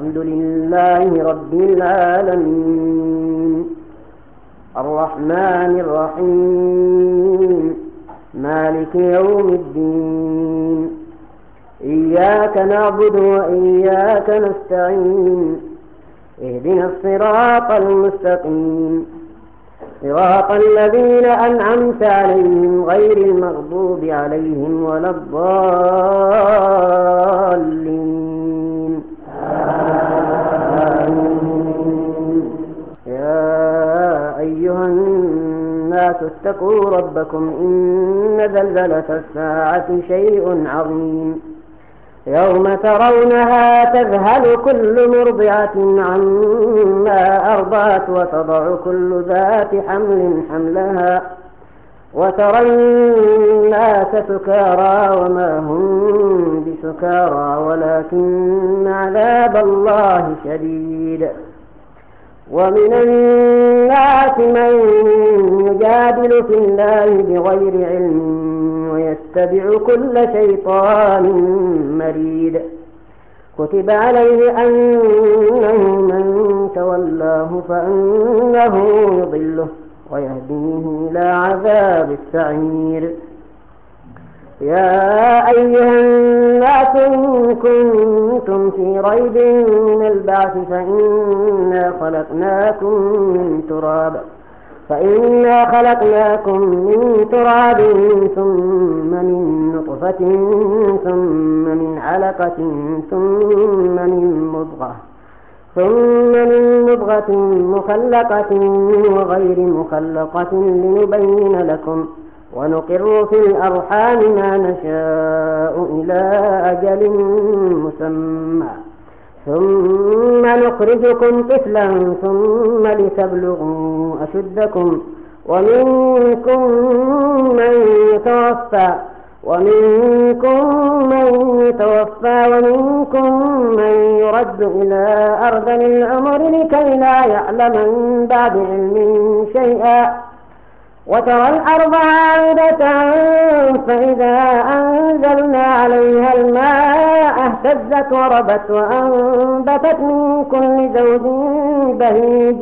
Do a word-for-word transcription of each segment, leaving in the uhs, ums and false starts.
الحمد لله رب العالمين الرحمن الرحيم مالك يوم الدين إياك نعبد وإياك نستعين اهدنا الصراط المستقيم صراط الذين أنعمت عليهم غير المغضوب عليهم ولا الضالين آمين. يا أيها الناس اتقوا ربكم إن زلزلة الساعة شيء عظيم يوم ترونها تذهل كل مرضعة عما أرضعت وتضع كل ذات حمل حملها وترى الناس سكارى وما هم بسكارى ولكن عذاب الله شديد. ومن الناس من يجادل في الله بغير علم ويتبع كل شيطان مريد كتب عليه أنه من تولاه فأنه يضله ويهديه إلى عذاب السعير. يا أيها الناس إن كنتم في ريب من البعث فإنا خلقناكم من تراب فإنا خلقناكم من تراب ثم من نطفة ثم من علقة ثم من مضغة ثم من مضغة مخلقة وغير مخلقة لنبين لكم ونقر في الأرحام ما نشاء إلى أجل مسمى ثم نخرجكم طفلا ثم لتبلغوا أشدكم ومنكم من يتوفى ومنكم من يتوفى ومنكم من يرد إلى أرذل العمر لكي لا يعلم من بعد علم شيئا وترى الأرض عامدة فإذا أنزلنا عليها الماء اهتزت وربت وأنبتت من كل زوج بهيج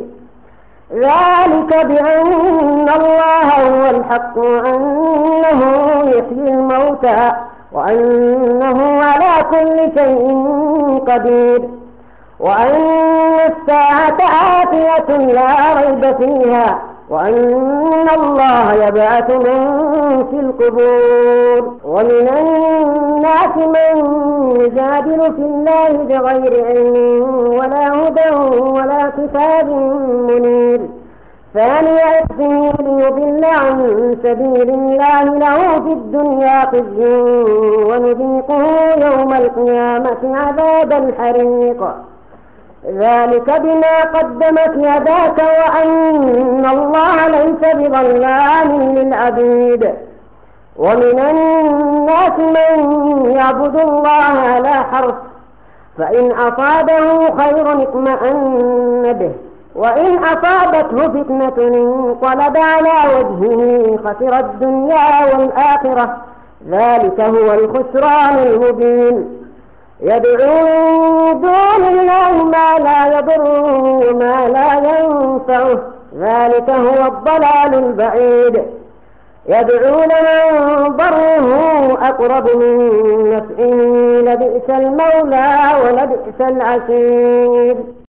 ذلك بأن الله هو الحق وأنه يحيي الموتى وأنه على كل شيء قدير وأن الساعة آتية لا ريب فيها وأن الله يبعث من في القبور. ومن الناس من يجادل في الله بغير علم ولا هدى ولا كتاب منير ثاني عطفه ليضل عن سبيل الله له في الدنيا خزي ونذيقه يوم القيامة عذاب الحريق ذلك بما قدمت يداك وأن الله ليس بظلام للعبيد. ومن الناس من يعبد الله على حرف فإن أصابه خير اطمأن به وإن أصابته فتنة انقلب على وجهه خسر الدنيا والآخرة ذلك هو الخسران المبين. يدعو من دون الله ما لا يضره وما لا ينفعه ذلك هو الضلال البعيد. يدعو لمن ضره أقرب من نفعه لبئس المولى ولبئس العشير.